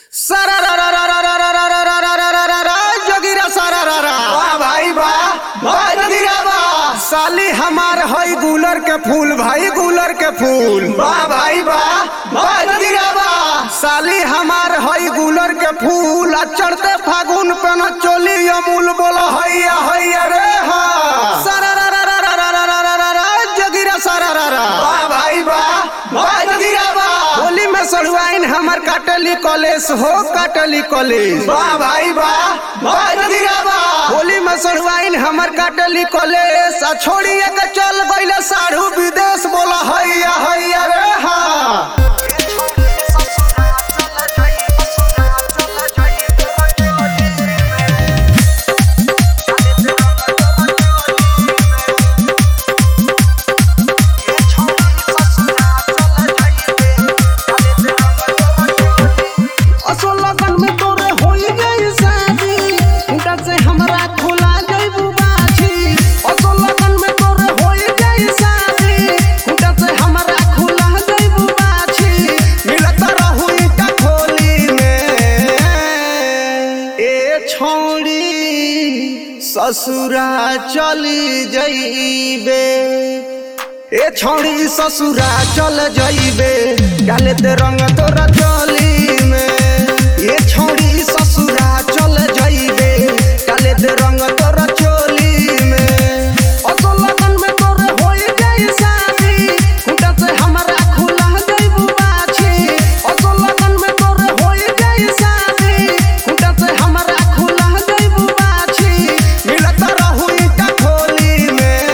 सारा रा रा रा रा रा रा रा रा रा रा रा रा रा जोगिरा सारा रा रा वाह भाई वाह जोगिरा वाह। साली हमार हई गुलर के फूल भाई गुलर के फूल। वाह भाई वाह जोगिरा वाह। साली हमार हई गुलर के फूल आ चढ़ते फागुन पे न चोली अमूल बोला हैया हैया रे हा। सारा रा रा रा रा रा रा रा रा रा जोगिरा सारा रा रा। वाह भाई वाह जोगिरा वाह। होली में सड़ुआइन हमार काटली कॉलेज हो काटली कॉलेज। वाह भाई वाह जोगिरा वाह। होली में सड़ुआइन हमार काटली कॉलेज आ छोड़िए के चल गइले साढ़ू विदेश बोला हैया हैया रे हा। ससुरा चली जइबे ए छोड़ी ससुरा चल जइबे डाले ते रंग तोरा चली में। ए छोड़ी ससुरा चल जइबे डाले ते रंग तोरा चोली में। असो लगन में तोरे होई जाई शादी खुटा से हमरा खुला जइबू बाछी। असो लगन में तोरे होई जाई शादी खुटा से हमरा खुला जइबू बाछी। मिलत रहू ईटा खोली में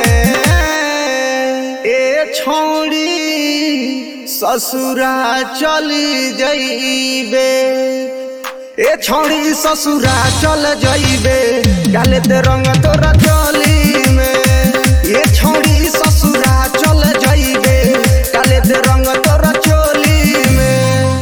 ए छोड़ी ससुरा चली जइबे। ए छोड़ी ससुरा चल जइबे डाले ते रंग तोरा चोली में। ए छोड़ी ससुरा चल जइबे डाले ते रंग तोरा चोली में।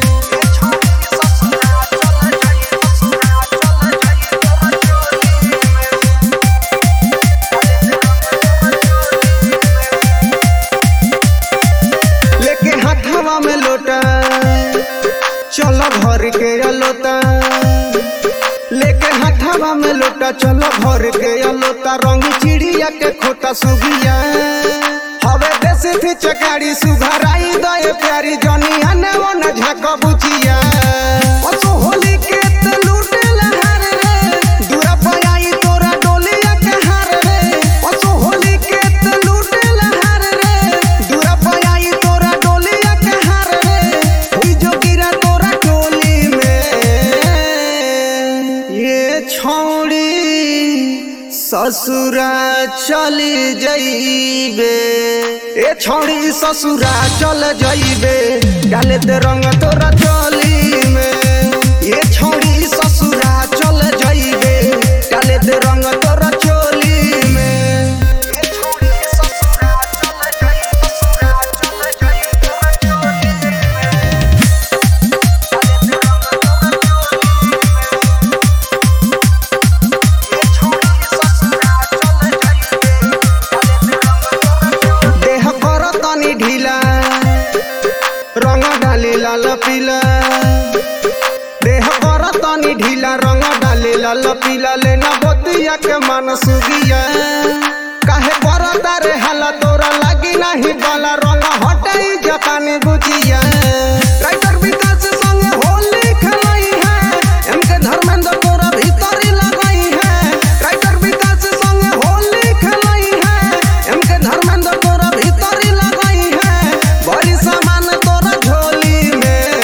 लेके हाथवा में लोटा चलो भर के अलोता। लेके हाथवा में लोटा चलो भर के अलोता। रंग चिड़िया के खोता सुगिया हवे देसी थी चकारी सुघराई दे प्यारी जनिया ने वो न झाक बुचिया। असो होली के ते लूटे लहार रे दूरा पयाई तोरा डोलिया के हार रे। असो होली के ते लूटे लहार रे दूरा पयाई तोरा डोलिया के हार रे। हुई जो गिरा तोरा टोली में ये छोड़ी ससुरा चली जइबे। ए छोड़ी ससुरा चल जइबे डाले ते रंग तोरा चोली में। ए छोड़ी ससुरा चल जइबे डाले ते रंग तोरा चोली में। देह पर तनी ढीला रंग डाली लाल पीला। देह पर तनी ढीला रंग डाली लाल पीला। लेना बतिया के मन सुगिया काहे बरदा रे हाला तोरा लागी नहीं बाला। रंग हटाई जापानी बुचिया राइटर विकास संगे होली खेलाई है। एमके धर्मेंद्र तोरा भीतरी लगाई है। राइटर विकास संगे होली खेलाई है। एमके धर्मेंद्र तोरा भीतरी लगाई है। बड़ी सामान तोरा झोली में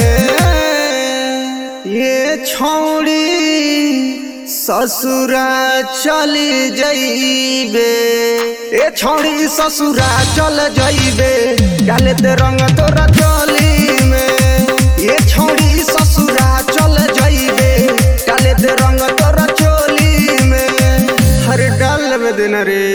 ये छोड़ी ससुरा चली जइबे। ए छोड़ी ससुरा चल जइबे डाले ते रंग तोरा चोली में। ए छोड़ी ससुरा चल जइबे डाले ते रंग तोरा चोली में। हर डाल में देना रे।